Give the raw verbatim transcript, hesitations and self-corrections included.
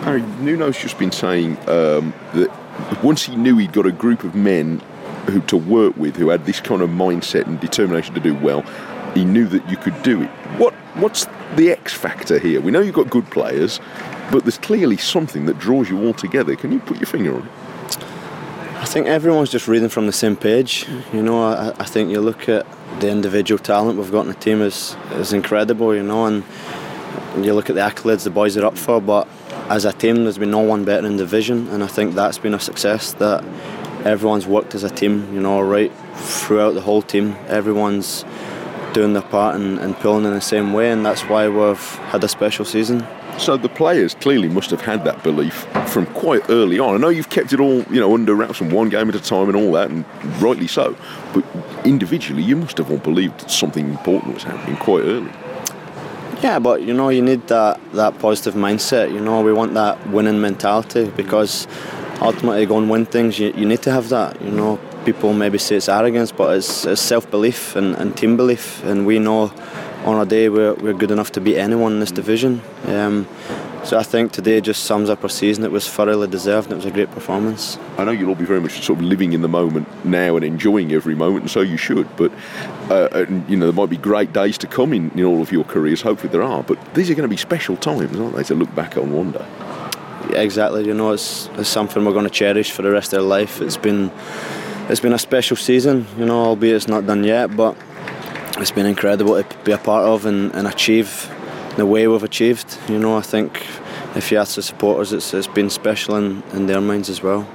Harry, Nuno's just been saying um, that once he knew he'd got a group of men who to work with who had this kind of mindset and determination to do well, he knew that you could do it. What What's the X factor here? We know you've got good players, but there's clearly something that draws you all together. Can you put your finger on it? I think everyone's just reading from the same page. You know, I, I think you look at the individual talent we've got in the team is is incredible, you know, and you look at the accolades the boys are up for, but as a team there's been no one better in the division, and I think that's been a success, that everyone's worked as a team, you know, right throughout the whole team. Everyone's doing their part and, and pulling in the same way, and that's why we've had a special season. So the players clearly must have had that belief from quite early on. I know you've kept it all, you know, under wraps from one game at a time and all that, and rightly so. But individually, you must have all believed something important was happening quite early. Yeah, but you know, you need that, that positive mindset. You know, we want that winning mentality, because ultimately, go and win things, you, you need to have that. You know, people maybe say it's arrogance, but it's, it's self-belief and, and team belief, and we know on a day we're, we're good enough to beat anyone in this division. Um, so I think today just sums up our season. It was thoroughly deserved, and it was a great performance. I know you'll all be very much sort of living in the moment now and enjoying every moment, and so you should, but uh, and, you know, there might be great days to come in, in all of your careers, hopefully there are, but these are going to be special times, aren't they, to look back on one day? Yeah, exactly. You know, it's, it's something we're going to cherish for the rest of our life. It's been it's been a special season, you know, albeit it's not done yet, but it's been incredible to be a part of and, and achieve the way we've achieved. You know, I think if you ask the supporters, it's, it's been special in, in their minds as well.